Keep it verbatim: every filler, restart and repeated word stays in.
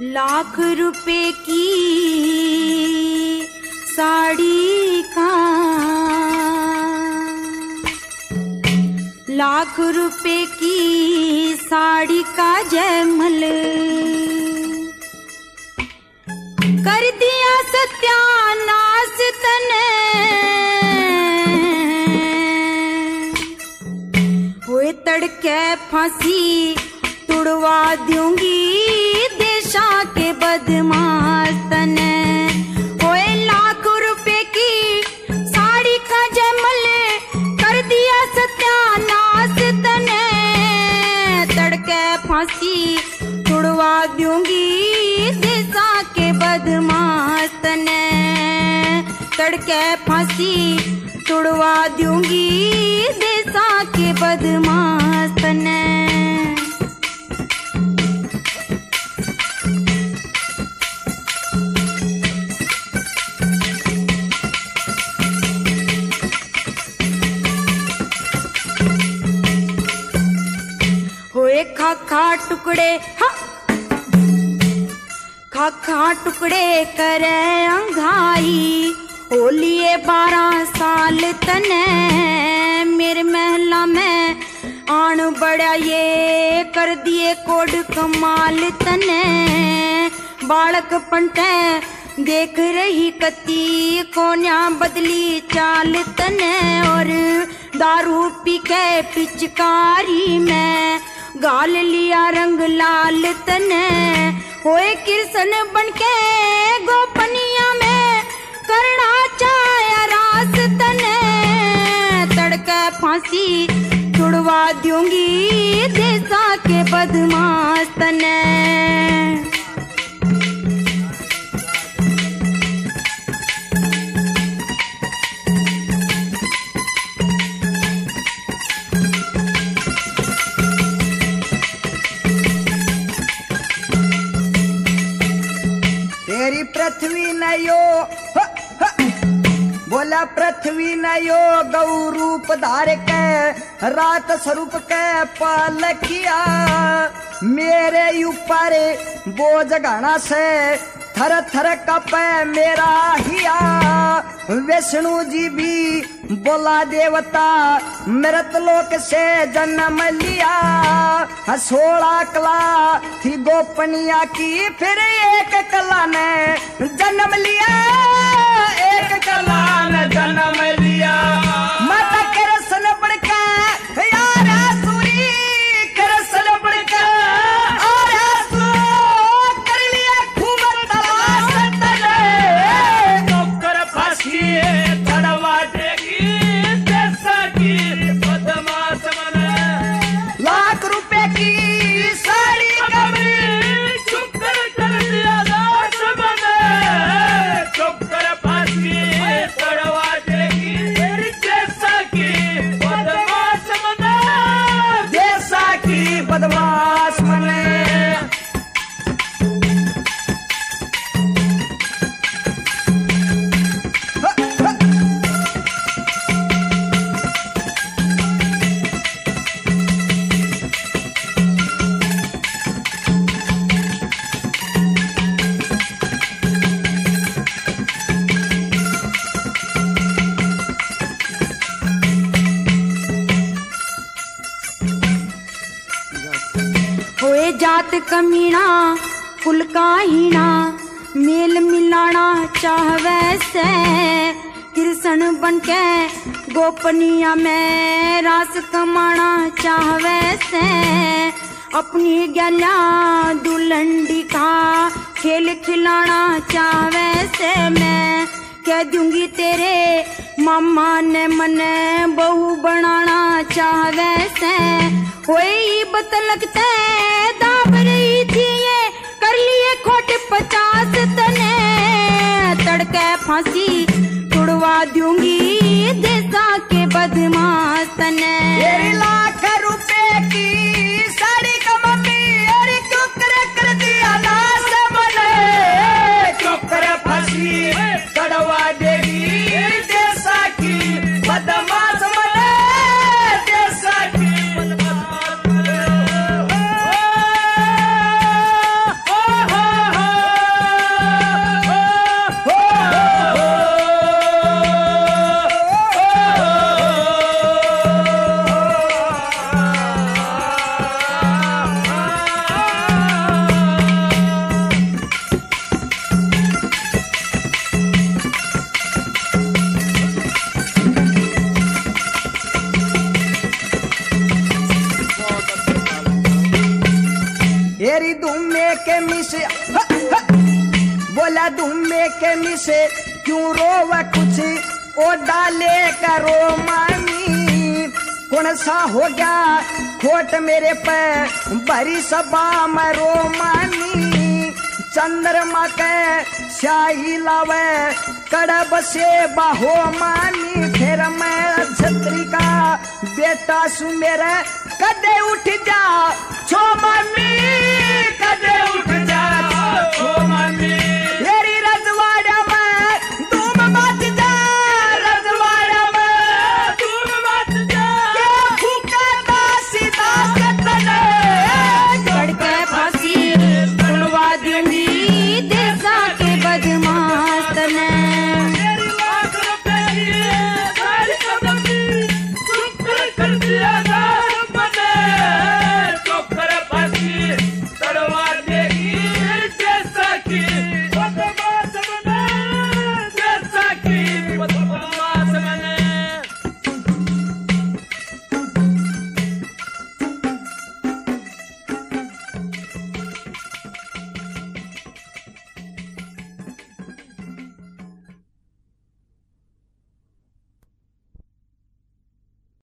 लाख रुपए की साड़ी का, लाख रुपए की साड़ी का जयमल कर दिया सत्यानाश तने। हुए तड़के फांसी तुड़वा दूंगी देशा के बदमाश तने। हुए लाख रुपए की साड़ी का जयमल कर दिया सत्यानाश तने। तड़के फांसी तुड़वा दूंगी देशा के बदमाश तने। तड़के फांसी तुड़वा दूंगी देशा के बदमाश तने। होए खाखा टुकड़े हा खाखा टुकड़े करे अंघाई। हो लिए बारह साल तने मेरे महला में आन बड़ा ये कर दिए कोड कमाल तने। बालक पंटे देख रही कती कोन्या बदली चाल तने। और दारू पी के पिचकारी में गाल लिया रंग लाल तने। होए कृष्ण बनके गोपनिया में करना चाहे रास तने। तड़के फांसी छुड़वा दूंगी देशा के बदमाश तने। तेरी पृथ्वी न यो ह, ह, बोला पृथ्वी न यो गौ रूप धार के रात स्वरूप के पालकिया। मेरे ऊपर बोझ घना से थर थर कपे मेरा हिया। विष्णु जी भी बोला देवता मृत लोक से जन्म लिया। सोलह कला थी गोपनिया की फिर एक कला ने जन्म लिया। एक कला ने जन्म लिया। माता कृष्ण बढ़के यार सूरी कृष्ण बढ़के और आंसू कर लिए खूब तलाश तले। नौकर फांसी चढ़वा देगी देशा की बदमाश बने। लाख रुपए की साड़ी कमरी चुप कर कर दिया दास बने। चुप कर फांसी चढ़वा देगी देशा की बदमाश बने। देशा की बदमाश बने। होए जात कमीना कुल का हीना मेल मिलाना चाहवे से। कृष्ण बनके गोपनिया में रास कमाना चाहवे से। अपनी गला दुलंडी का खेल खिलाना चाहवे से। मैं कह दूंगी तेरे मामा ने मने बहू बनाना चाहवे से। होई बतलकते दाब रही थी ये कर लिए खोट पचास तने। तड़के फांसी तुड़वा दूंगी देशा के बदमाश तने। तेरी लाख रुपए की साड़ी का मम्मी अरे क्यों कर कर दिया नाश बने। क्यों कर फांसी चढ़वा देगी देशा की बदमाश बने। देशा की बदमाश बने। फेरी धूमे के मिसे ह, ह, बोला धूमे के मिसे क्यों रोवा कुछ ओ डाले करो मानी कौन सा हो गया खोट मेरे पे भरी सभा मरो मानी चंद्रमा के शाही लावे कड़ब से बाहो मानी फिर मैं छत्री का बेटा सु मेरे कदे उठ जा